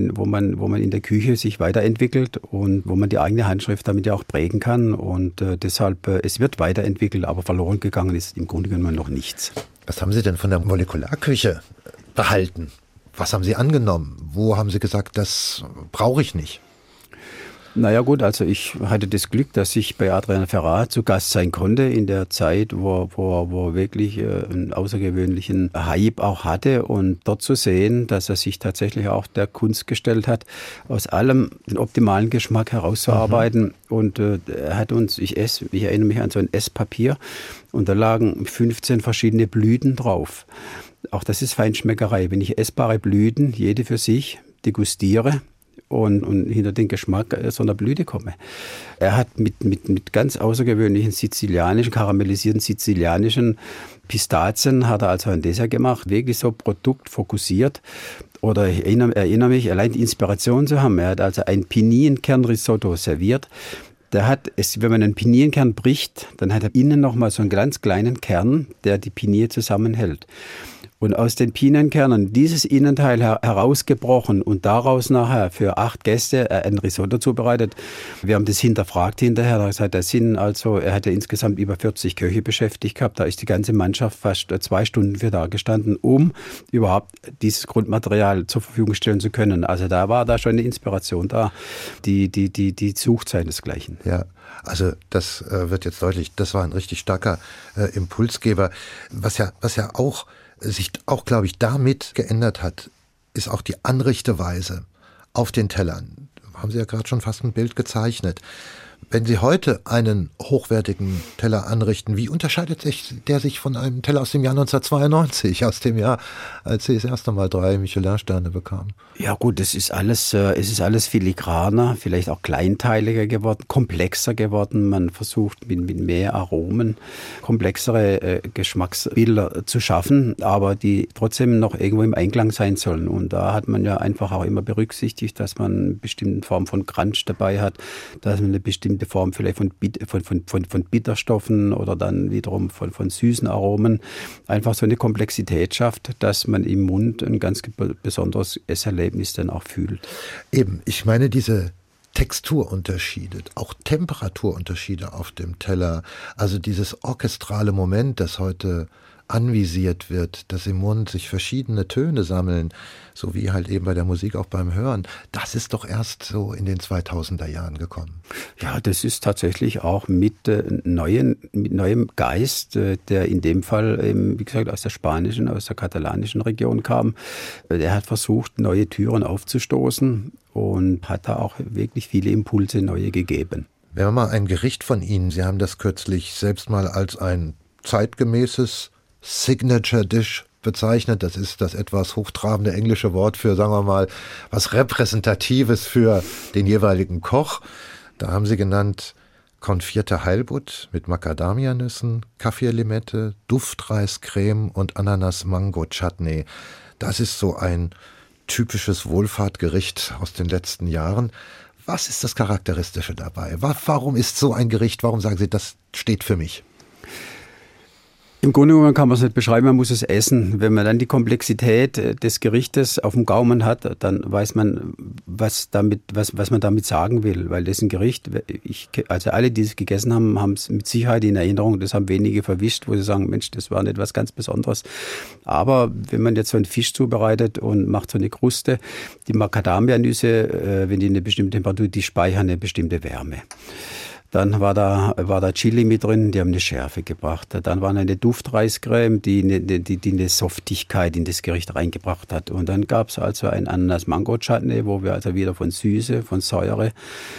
man in der Küche sich weiterentwickelt und wo man die eigene Handschrift damit ja auch prägen kann. Und deshalb, es wird weiterentwickelt, aber verloren gegangen ist im Grunde genommen noch nichts. Was haben Sie denn von der Molekularküche behalten? Was haben Sie angenommen? Wo haben Sie gesagt, das brauche ich nicht? Naja gut, also ich hatte das Glück, dass ich bei Adrian Ferrat zu Gast sein konnte in der Zeit, wo wirklich einen außergewöhnlichen Hype auch hatte und dort zu sehen, dass er sich tatsächlich auch der Kunst gestellt hat, aus allem den optimalen Geschmack herauszuarbeiten. Und er hat uns, ich erinnere mich an so ein Esspapier und da lagen 15 verschiedene Blüten drauf. Auch das ist Feinschmeckerei. Wenn ich essbare Blüten, jede für sich, degustiere und hinter den Geschmack so einer Blüte komme. Er hat mit ganz außergewöhnlichen karamellisierten sizilianischen Pistazien hat er also ein Dessert gemacht, wirklich so produktfokussiert. Oder ich erinnere mich, allein die Inspiration zu haben. Er hat also ein Pinienkernrisotto serviert. Wenn man einen Pinienkern bricht, dann hat er innen nochmal so einen ganz kleinen Kern, der die Pinie zusammenhält. Und aus den Pinienkernen dieses Innenteil herausgebrochen und daraus nachher für 8 Gäste ein Risotto zubereitet. Wir haben das hinterfragt hinterher. Da gesagt, er hatte insgesamt über 40 Köche beschäftigt gehabt. Da ist die ganze Mannschaft fast 2 Stunden für da gestanden, um überhaupt dieses Grundmaterial zur Verfügung stellen zu können. Also da war da schon eine Inspiration da, die Sucht seinesgleichen. Ja. Also das wird jetzt deutlich, das war ein richtig starker Impulsgeber. Was ja auch sich auch, glaube ich, damit geändert hat, ist auch die Anrichteweise auf den Tellern. Haben Sie ja gerade schon fast ein Bild gezeichnet. Wenn Sie heute einen hochwertigen Teller anrichten, wie unterscheidet sich der von einem Teller aus dem Jahr 1992, aus dem Jahr, als Sie das erste Mal 3 Michelin-Sterne bekamen? Ja gut, es ist alles filigraner, vielleicht auch kleinteiliger geworden, komplexer geworden. Man versucht mit mehr Aromen komplexere Geschmacksbilder zu schaffen, aber die trotzdem noch irgendwo im Einklang sein sollen. Und da hat man ja einfach auch immer berücksichtigt, dass man eine bestimmte Form von Crunch dabei hat, dass man eine bestimmte Form vielleicht von Bitterstoffen oder dann wiederum von süßen Aromen einfach so eine Komplexität schafft, dass man im Mund ein ganz besonderes Esserlebnis dann auch fühlt. Eben, ich meine diese Texturunterschiede, auch Temperaturunterschiede auf dem Teller, also dieses orchestrale Moment, das heute anvisiert wird, dass im Mund sich verschiedene Töne sammeln, so wie halt eben bei der Musik auch beim Hören, das ist doch erst so in den 2000er Jahren gekommen. Ja, das ist tatsächlich auch mit neuem Geist, der in dem Fall, wie gesagt, aus der katalanischen Region kam. Der hat versucht, neue Türen aufzustoßen und hat da auch wirklich viele Impulse neue gegeben. Wenn wir mal ein Gericht von Ihnen, Sie haben das kürzlich selbst mal als ein zeitgemäßes Signature Dish bezeichnet. Das ist das etwas hochtrabende englische Wort für, sagen wir mal, was Repräsentatives für den jeweiligen Koch. Da haben Sie genannt konfierte Heilbutt mit Macadamianüssen, Kaffeelimette, Duftreiscreme und Ananas-Mango-Chutney. Das ist so ein typisches Wohlfahrtgericht aus den letzten Jahren. Was ist das Charakteristische dabei? Warum ist so ein Gericht, warum sagen Sie, das steht für mich? Im Grunde genommen kann man es nicht beschreiben, man muss es essen. Wenn man dann die Komplexität des Gerichtes auf dem Gaumen hat, dann weiß man, was man damit sagen will. Weil das ist ein Gericht, also alle, die es gegessen haben, haben es mit Sicherheit in Erinnerung. Das haben wenige verwischt, wo sie sagen, Mensch, das war nicht was ganz Besonderes. Aber wenn man jetzt so einen Fisch zubereitet und macht so eine Kruste, die Macadamianüsse, wenn die eine bestimmte Temperatur, die speichern eine bestimmte Wärme. Dann war da Chili mit drin, die haben eine Schärfe gebracht. Dann war eine Duftreiscreme, die eine Softigkeit in das Gericht reingebracht hat. Und dann gab es also ein Ananas-Mango-Chutney, wo wir also wieder von Süße, von Säure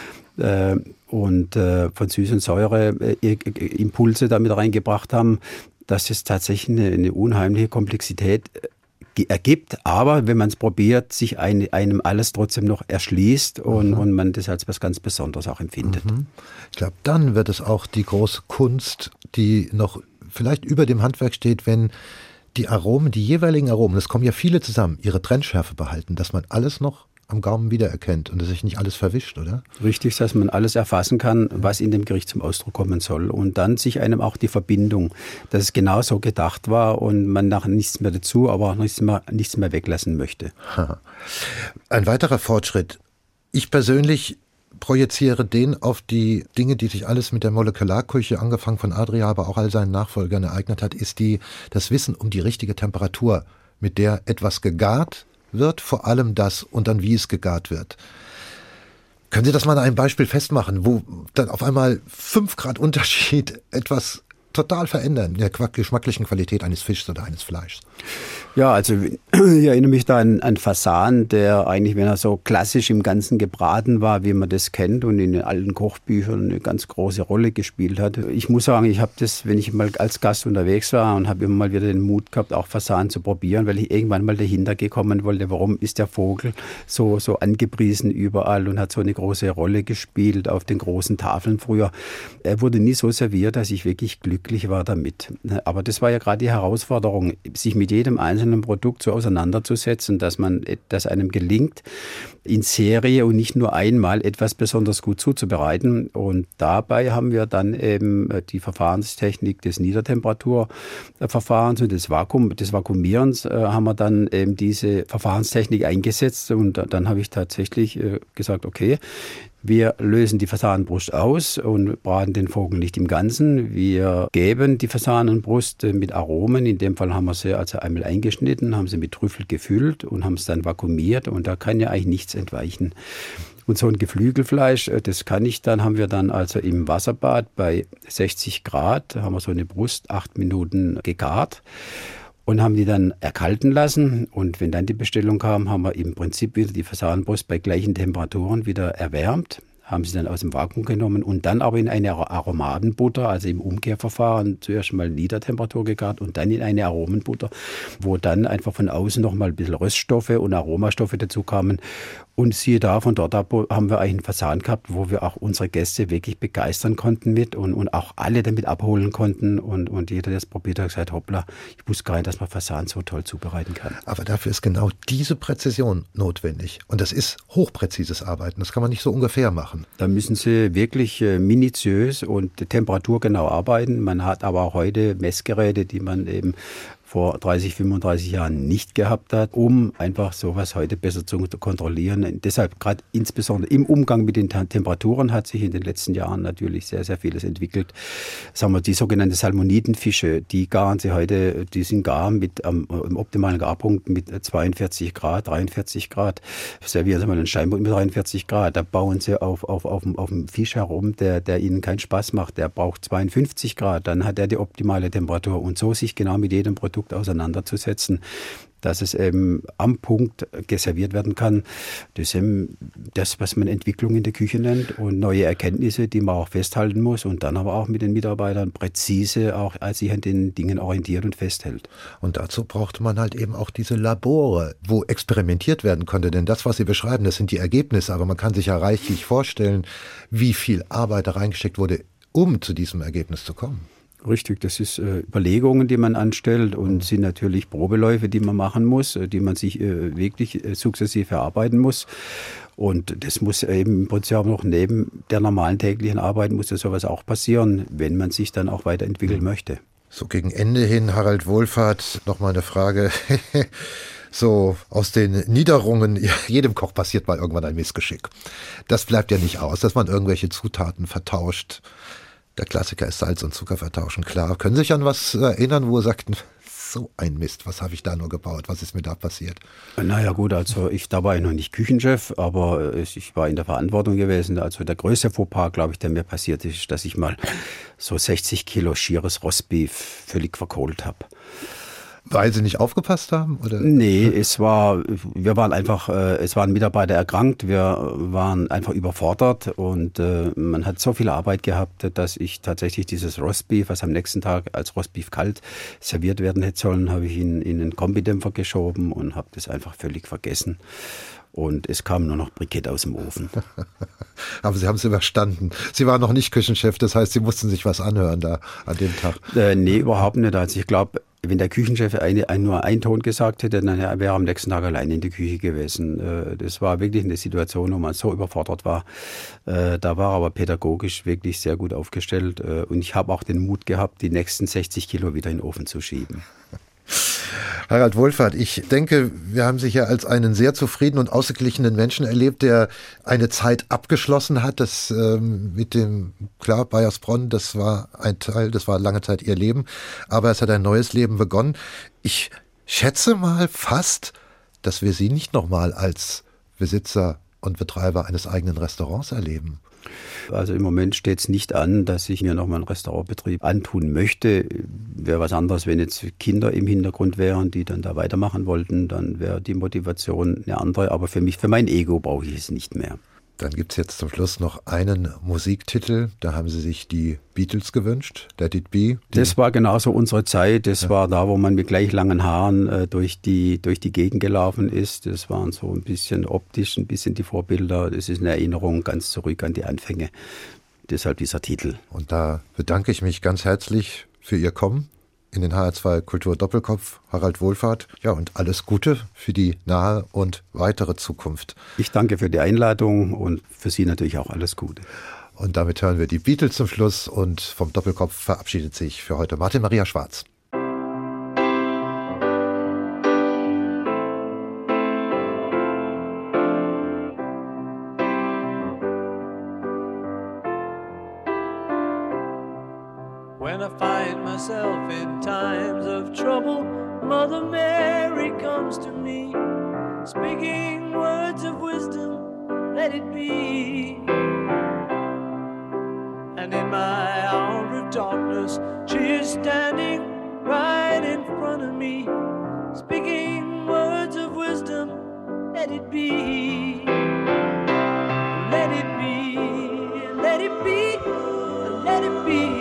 von Süße und Säure Impulse damit reingebracht haben, dass es tatsächlich eine unheimliche Komplexität ergibt, aber wenn man es probiert, sich einem alles trotzdem noch erschließt und man das als was ganz Besonderes auch empfindet. Ich glaube, dann wird es auch die große Kunst, die noch vielleicht über dem Handwerk steht, wenn die Aromen, die jeweiligen Aromen, es kommen ja viele zusammen, ihre Trennschärfe behalten, dass man alles noch am Gaumen wiedererkennt und dass sich nicht alles verwischt, oder? Richtig, dass man alles erfassen kann, was in dem Gericht zum Ausdruck kommen soll. Und dann sich einem auch die Verbindung, dass es genau so gedacht war und man nachher nichts mehr dazu, aber auch nichts mehr weglassen möchte. Ein weiterer Fortschritt. Ich persönlich projiziere den auf die Dinge, die sich alles mit der Molekularküche, angefangen von Adria, aber auch all seinen Nachfolgern ereignet hat, ist das Wissen um die richtige Temperatur, mit der etwas gegart wird, vor allem das und dann wie es gegart wird. Können Sie das mal an einem Beispiel festmachen, wo dann auf einmal 5 Grad Unterschied etwas total verändern in der geschmacklichen Qualität eines Fischs oder eines Fleischs? Ja, also ich erinnere mich da an Fasan, der eigentlich, wenn er so klassisch im Ganzen gebraten war, wie man das kennt und in den alten Kochbüchern eine ganz große Rolle gespielt hat. Ich muss sagen, ich habe das, wenn ich mal als Gast unterwegs war und habe immer mal wieder den Mut gehabt, auch Fasan zu probieren, weil ich irgendwann mal dahinter gekommen wollte, warum ist der Vogel so angepriesen überall und hat so eine große Rolle gespielt auf den großen Tafeln früher. Er wurde nie so serviert, dass ich wirklich Glück glücklich war damit. Aber das war ja gerade die Herausforderung, sich mit jedem einzelnen Produkt so auseinanderzusetzen, dass einem gelingt, in Serie und nicht nur einmal etwas besonders gut zuzubereiten. Und dabei haben wir dann eben die Verfahrenstechnik des Niedertemperaturverfahrens und des Vakuumierens haben wir dann eben diese Verfahrenstechnik eingesetzt. Und dann habe ich tatsächlich gesagt, okay, wir lösen die Fasanenbrust aus und braten den Vogel nicht im Ganzen. Wir geben die Fasanenbrust mit Aromen. In dem Fall haben wir sie also einmal eingeschnitten, haben sie mit Trüffel gefüllt und haben es dann vakuumiert. Und da kann ja eigentlich nichts entweichen. Und so ein Geflügelfleisch, das haben wir dann also im Wasserbad bei 60 Grad, haben wir so eine Brust 8 Minuten gegart. Und haben die dann erkalten lassen. Und wenn dann die Bestellung kam, haben wir im Prinzip wieder die Fasanenbrust bei gleichen Temperaturen wieder erwärmt, haben sie dann aus dem Vakuum genommen und dann aber in eine Aromatenbutter, also im Umkehrverfahren, zuerst mal Niedertemperatur gegart und dann in eine Aromenbutter, wo dann einfach von außen noch mal ein bisschen Röststoffe und Aromastoffe dazu kamen. Und siehe da, von dort ab haben wir eigentlich einen Fasan gehabt, wo wir auch unsere Gäste wirklich begeistern konnten mit und auch alle damit abholen konnten. Und jeder, der es probiert hat, gesagt, hoppla, ich wusste gar nicht, dass man Fasan so toll zubereiten kann. Aber dafür ist genau diese Präzision notwendig. Und das ist hochpräzises Arbeiten. Das kann man nicht so ungefähr machen. Da müssen Sie wirklich minutiös und temperaturgenau arbeiten. Man hat aber auch heute Messgeräte, die man eben vor 30, 35 Jahren nicht gehabt hat, um einfach sowas heute besser zu kontrollieren. Deshalb gerade insbesondere im Umgang mit den Temperaturen hat sich in den letzten Jahren natürlich sehr, sehr vieles entwickelt. Sagen wir, die sogenannten Salmonitenfische, die garen sie heute, die sind gar im optimalen Garpunkt mit 42 Grad, 43 Grad. Servieren Sie mal einen Steinbutt mit 43 Grad, da bauen sie auf dem Fisch herum, der ihnen keinen Spaß macht. Der braucht 52 Grad, dann hat er die optimale Temperatur. Und so sich genau mit jedem Produkt auseinanderzusetzen, dass es eben am Punkt geserviert werden kann. Das ist eben das, was man Entwicklung in der Küche nennt und neue Erkenntnisse, die man auch festhalten muss und dann aber auch mit den Mitarbeitern präzise auch sich an den Dingen orientiert und festhält. Und dazu braucht man halt eben auch diese Labore, wo experimentiert werden konnte. Denn das, was Sie beschreiben, das sind die Ergebnisse, aber man kann sich ja reichlich vorstellen, wie viel Arbeit da reingesteckt wurde, um zu diesem Ergebnis zu kommen. Richtig, das ist Überlegungen, die man anstellt und sind natürlich Probeläufe, die man machen muss, die man sich wirklich sukzessive erarbeiten muss. Und das muss eben im Prinzip auch noch neben der normalen täglichen Arbeit muss das sowas auch passieren, wenn man sich dann auch weiterentwickeln möchte. So gegen Ende hin, Harald Wohlfahrt, nochmal eine Frage. So aus den Niederungen, jedem Koch passiert mal irgendwann ein Missgeschick. Das bleibt ja nicht aus, dass man irgendwelche Zutaten vertauscht. Der Klassiker ist Salz und Zucker vertauschen, klar. Können Sie sich an was erinnern, wo Sie sagten, so ein Mist, was habe ich da nur gebaut, was ist mir da passiert? Naja gut, also da war ich noch nicht Küchenchef, aber ich war in der Verantwortung gewesen. Also der größte Fauxpas, glaube ich, der mir passiert ist, dass ich mal so 60 Kilo schieres Rostbeef völlig verkohlt habe. Weil Sie nicht aufgepasst haben? Oder? Nee, es war ein Mitarbeiter erkrankt, wir waren einfach überfordert und man hat so viel Arbeit gehabt, dass ich tatsächlich dieses Rostbeef, was am nächsten Tag als Rostbeef kalt serviert werden hätte sollen, habe ich in einen Kombidämpfer geschoben und habe das einfach völlig vergessen. Und es kam nur noch Brikett aus dem Ofen. Aber Sie haben es überstanden. Sie waren noch nicht Küchenchef, das heißt, Sie mussten sich was anhören da an dem Tag. Nee, überhaupt nicht. Also ich glaube, wenn der Küchenchef nur einen Ton gesagt hätte, dann wäre er am nächsten Tag allein in der Küche gewesen. Das war wirklich eine Situation, wo man so überfordert war. Da war er aber pädagogisch wirklich sehr gut aufgestellt. Und ich habe auch den Mut gehabt, die nächsten 60 Kilo wieder in den Ofen zu schieben. Harald Wohlfahrt, ich denke, wir haben Sie hier als einen sehr zufriedenen und ausgeglichenen Menschen erlebt, der eine Zeit abgeschlossen hat. Das mit dem, klar, Baiersbronn, das war ein Teil, das war lange Zeit Ihr Leben, aber es hat ein neues Leben begonnen. Ich schätze mal fast, dass wir Sie nicht nochmal als Besitzer und Betreiber eines eigenen Restaurants erleben. Also im Moment steht es nicht an, dass ich mir nochmal einen Restaurantbetrieb antun möchte. Wäre was anderes, wenn jetzt Kinder im Hintergrund wären, die dann da weitermachen wollten, dann wäre die Motivation eine andere. Aber für mein Ego brauche ich es nicht mehr. Dann gibt es jetzt zum Schluss noch einen Musiktitel. Da haben Sie sich die Beatles gewünscht, Let It Be. Das war genauso unsere Zeit. Das war da, wo man mit gleich langen Haaren durch die Gegend gelaufen ist. Das waren so ein bisschen optisch, ein bisschen die Vorbilder. Das ist eine Erinnerung ganz zurück an die Anfänge. Deshalb dieser Titel. Und da bedanke ich mich ganz herzlich für Ihr Kommen in den HR2 Kultur Doppelkopf, Harald Wohlfahrt. Ja, und alles Gute für die nahe und weitere Zukunft. Ich danke für die Einladung und für Sie natürlich auch alles Gute. Und damit hören wir die Beatles zum Schluss und vom Doppelkopf verabschiedet sich für heute Martin Maria Schwarz. When I find myself in times of trouble, Mother Mary comes to me, speaking words of wisdom, let it be. And in my hour of darkness, she is standing right in front of me, speaking words of wisdom, let it be. Let it be, let it be, let it be.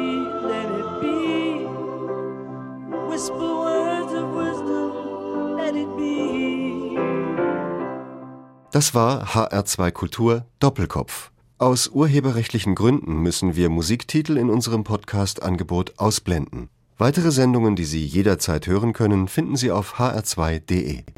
Whisper words of wisdom, let it be. Das war HR2 Kultur Doppelkopf. Aus urheberrechtlichen Gründen müssen wir Musiktitel in unserem Podcast-Angebot ausblenden. Weitere Sendungen, die Sie jederzeit hören können, finden Sie auf hr2.de.